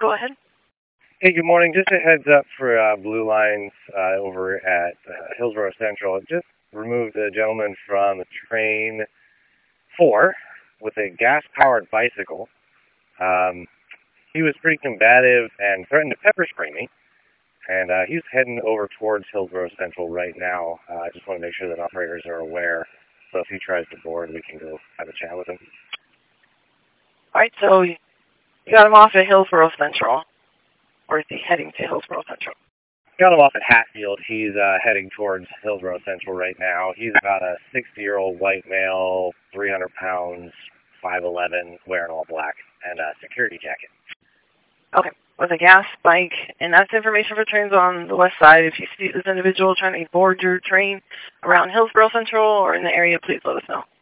Go ahead. Hey, good morning. Just a heads up for Blue Lines over at Hillsborough Central. Just removed a gentleman from train 4 with a gas-powered bicycle. He was pretty combative and threatened to pepper spray me. And he's heading over towards Hillsborough Central right now. I just want to make sure that operators are aware. So if he tries to board, we can go have a chat with him. All right, so you got him off at Hillsborough Central. Or is he heading to Hillsborough Central? Got him off at Hatfield. He's heading towards Hillsborough Central right now. He's about a 60-year-old white male, 300 pounds, 5'11", wearing all black, and a security jacket. Okay, with a gas bike, and that's information for trains on the west side. If you see this individual trying to board your train around Hillsborough Central or in the area, please let us know.